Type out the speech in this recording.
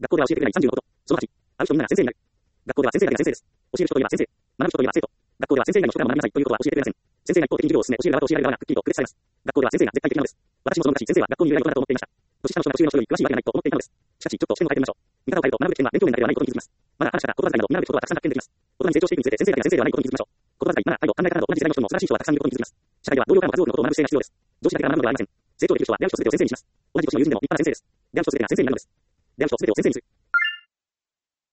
学校では教えてくれない30のこと。その8、会う人みんなが先生になる。学校では先生だけが先生です。教える人といえば先生。学ぶ人といえば生徒。学校では先生以外の人から学びなさいということは教えてくれません。先生が一方的に授業を進め、教える側と教えられる側がくっきりと区別されます。学校では先生が絶対的なのです。私もその昔、先生は学校にいることだと思っていました。年下の人が周囲の人より詳しいわけがないと思っていたのです。しかし、ちょっと視点を変えてみましょう。見方を変えると学ぶ点は勉強面だけではないことに気づきます。まだ話した言葉遣いなど見られることはたくさん発見できます。大人に成長していくにつれて先生だけが先生ではないことに気づきましょう。言葉遣い、マナー、態度、考え方など同じ時代の人にも素晴らしい人はたくさんいることに気づきます。社会では同僚からも数多くのことを学ぶ姿勢が必要です。上司だけが学ぶのではありません。成長できる人は出会う人すべてを先生にします。同じ年の友人でも立派な先生です。出会う人すべてが先生になるのです。出会う人すべてを先生にする。